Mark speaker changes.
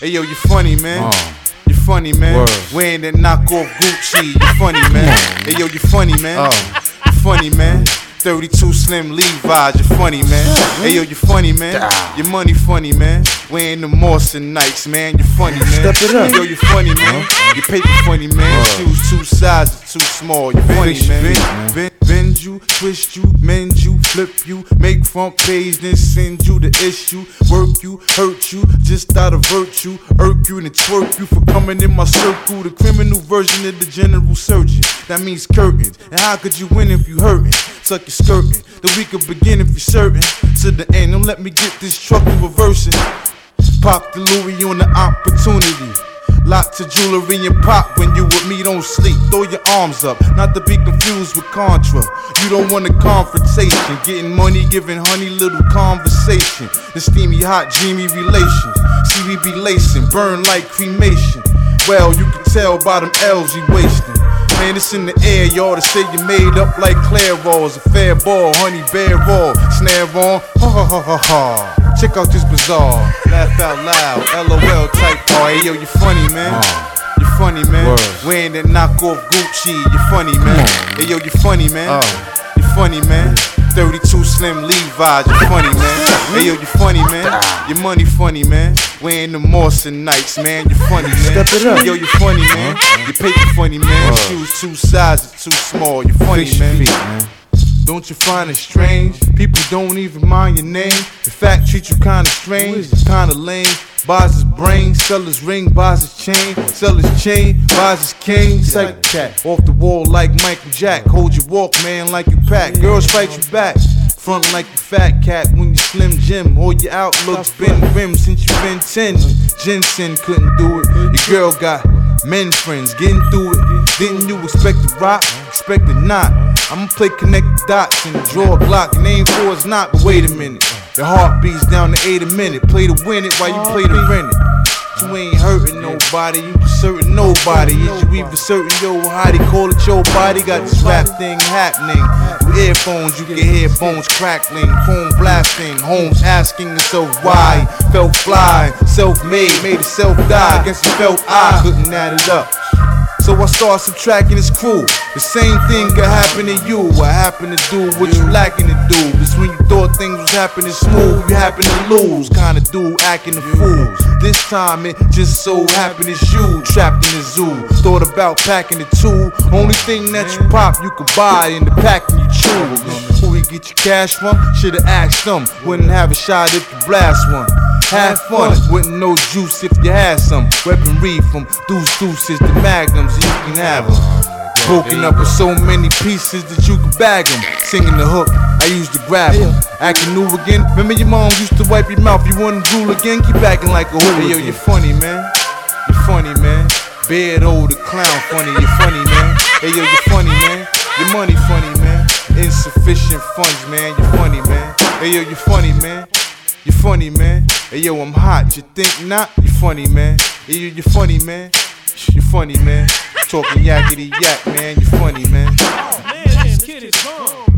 Speaker 1: Hey yo, you funny, man. You funny, man.
Speaker 2: Word.
Speaker 1: Wearing that knockoff Gucci. You funny, man. Hey yo, you funny, man. You funny, man. 32 Slim Levi's, you funny, man. Hey yo, you funny, man. Your money funny, man. Wearing the Morrison Nikes, man. You funny, man.
Speaker 2: Step it up.
Speaker 1: Hey yo, you funny, man. Your paper funny, man. Shoes 2 sizes too small. You funny, man. Bend you, twist you, mend you, flip you, make front page, then send you the issue. Work you, hurt you, just out of virtue. Irk you and twerk you for coming in my circle. The criminal version of the general surgeon. That means curtains. And how could you win if you hurtin'? Suck your skirtin'. The week could begin if you're certain. To the end, don't let me get this truck in reversing. Pop the Louis on the opportunity. Lots of jewelry and pop when you with me, don't sleep. Throw your arms up, not to be confused with Contra. You don't want a confrontation. Getting money, giving honey, little conversation. The steamy, hot, dreamy relations. See, we be lacing, burn like cremation. Well, you can tell by them L's you wasting. Man, it's in the air, y'all to say you made up like Clairvaux. A fair ball, honey bear raw. Snare on, ha ha ha ha ha. Check out this bizarre, laugh out loud, LOL type. Oh, hey yo, you funny, man. You funny, man. Wearing that knockoff Gucci, you funny, man. Hey yo, you funny, man. You funny, man. 32 Slim Levi's, you funny, man. Hey yo, you funny, man. Your money funny, man. Wearing the Morrison Nikes, man. You funny, man.
Speaker 2: Step it up.
Speaker 1: Hey yo, you funny, man. Your paper funny, man. Shoes 2 sizes too small. You funny, man. Don't you find it strange? People don't even mind your name. In fact, treat you kinda strange, kinda lame. Buys his brain, sell his ring, buys his chain, sell his chain, buys his cane. Psych cat, off the wall like Michael Jack. Hold your walk, man, like you pack. Girls fight you back, front like you fat cat. When you Slim Jim, all your outlooks been rim since you been 10. Jensen couldn't do it. Your girl got men friends, getting through it. Didn't you expect to rock? Expected not. I'ma play connect the dots and draw a Glock. Your name for it's not, but wait a minute. Your heart beats down to 8 a minute. Play to win it while you play to rent it. You ain't hurting nobody, you just hurting nobody. Is you even certain, yo, how they call it your body? Got this rap thing happening. With earphones, you can hear bones crackling, chrome blasting. Holmes asking himself why he felt fly, self-made, made himself die. Guess he felt I couldn't add it up. So I start subtracting his crew. The same thing could happen to you. I happen to do what you lacking to do. Just when you thought things was happening smooth, you happen to lose. Kinda dude acting a fool. This time it just so happened it's you trapped in the zoo. Thought about packing the two. Only thing that you pop you could buy in the packing you choose. Who you get your cash from? Should've asked them. Wouldn't have a shot if you blast one. Have fun, wouldn't know juice if you had some. Weaponry from deuces to magnums, you can have them. Broken up with so many pieces that you can bag them. Singing the hook, I used to grab them. Acting new again, remember your mom used to wipe your mouth. You wanna drool again, keep acting like a hooligan. Hey yo, you funny, man. You funny, man. Beard old, the clown funny, you funny, man. Hey yo, you funny, man. Your money funny, man. Insufficient funds, man. You funny, man. Hey yo, you funny, man. You funny, man. Hey yo, I'm hot. You think not? You funny, man. Hey yo, you funny, man. You funny, man. Talking yakety yak, man. You funny, man.
Speaker 3: Oh man, this kid is gone.